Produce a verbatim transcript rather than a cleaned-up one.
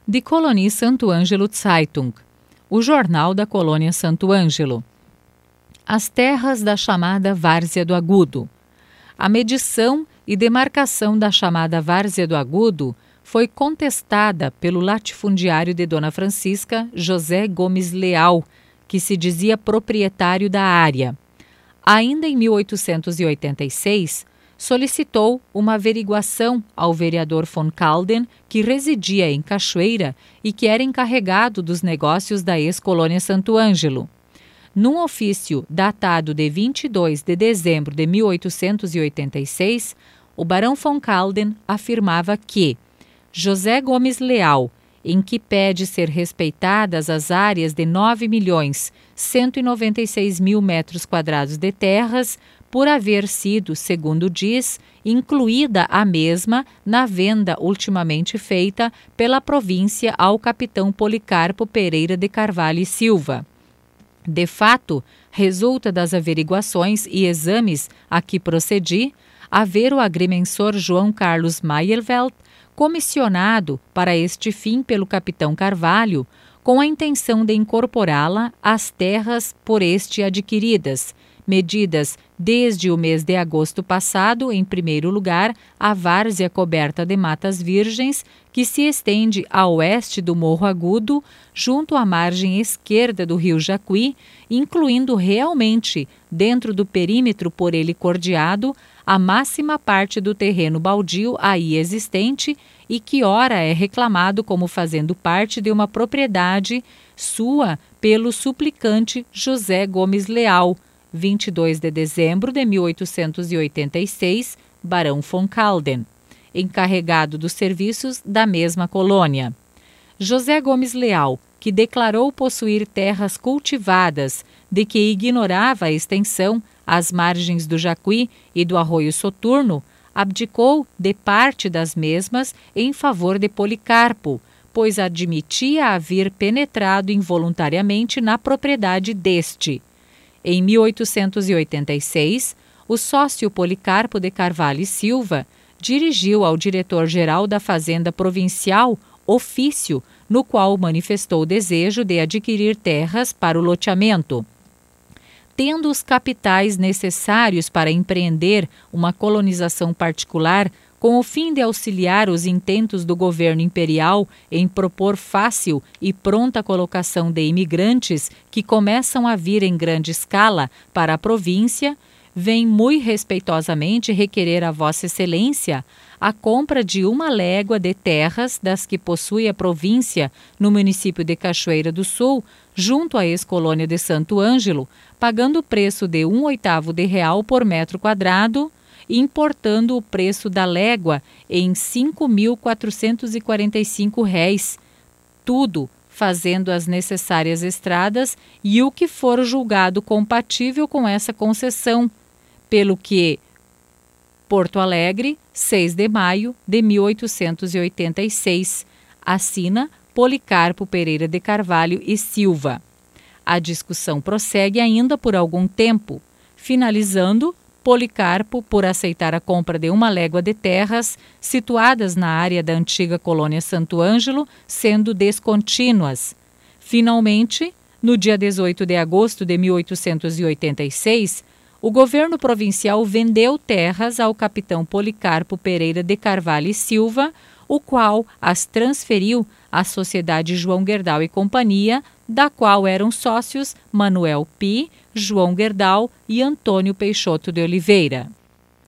Die Kolonie Santo Ângelo Zeitung, o jornal da colônia Santo Ângelo. As terras da chamada Várzea do Agudo. A medição e demarcação da chamada Várzea do Agudo foi contestada pelo latifundiário de Dona Francisca, José Gomes Leal, que se dizia proprietário da área. Ainda em mil oitocentos e oitenta e seis, solicitou uma averiguação ao vereador von Calden, que residia em Cachoeira e que era encarregado dos negócios da ex-colônia Santo Ângelo. Num ofício datado de vinte e dois de dezembro de mil oitocentos e oitenta e seis, o barão von Calden afirmava que José Gomes Leal, em que pede ser respeitadas as áreas de nove milhões cento e noventa e seis mil metros quadrados de terras, por haver sido, segundo diz, incluída a mesma na venda ultimamente feita pela província ao capitão Policarpo Pereira de Carvalho e Silva. De fato, resulta das averiguações e exames a que procedi, haver o agrimensor João Carlos Mayervelt comissionado para este fim pelo capitão Carvalho, com a intenção de incorporá-la às terras por este adquiridas, medidas desde o mês de agosto passado, em primeiro lugar, a várzea coberta de matas virgens, que se estende a oeste do Morro Agudo, junto à margem esquerda do rio Jacuí, incluindo realmente, dentro do perímetro por ele cordeado, a máxima parte do terreno baldio aí existente e que ora é reclamado como fazendo parte de uma propriedade sua pelo suplicante José Gomes Leal, vinte e dois de dezembro de mil oitocentos e oitenta e seis, barão von Calden, encarregado dos serviços da mesma colônia. José Gomes Leal, que declarou possuir terras cultivadas, de que ignorava a extensão às margens do Jacuí e do Arroio Soturno, abdicou de parte das mesmas em favor de Policarpo, pois admitia haver penetrado involuntariamente na propriedade deste. Em mil oitocentos e oitenta e seis, o sócio Policarpo de Carvalho e Silva dirigiu ao diretor-geral da Fazenda Provincial ofício no qual manifestou o desejo de adquirir terras para o loteamento. Tendo os capitais necessários para empreender uma colonização particular com o fim de auxiliar os intentos do governo imperial em propor fácil e pronta colocação de imigrantes que começam a vir em grande escala para a província, vem muito respeitosamente requerer a Vossa Excelência a compra de uma légua de terras das que possui a província no município de Cachoeira do Sul, junto à ex-colônia de Santo Ângelo, pagando o preço de um oitavo de real por metro quadrado, importando o preço da légua em cinco mil quatrocentos e quarenta e cinco réis, tudo fazendo as necessárias estradas e o que for julgado compatível com essa concessão, pelo que Porto Alegre, seis de maio de mil oitocentos e oitenta e seis, assina Policarpo Pereira de Carvalho e Silva. A discussão prossegue ainda por algum tempo, finalizando Policarpo por aceitar a compra de uma légua de terras situadas na área da antiga colônia Santo Ângelo, sendo descontínuas. Finalmente, no dia dezoito de agosto de mil oitocentos e oitenta e seis, o governo provincial vendeu terras ao capitão Policarpo Pereira de Carvalho e Silva, o qual as transferiu à Sociedade João Gerdau e Companhia, da qual eram sócios Manuel Pi, João Gerdau e Antônio Peixoto de Oliveira.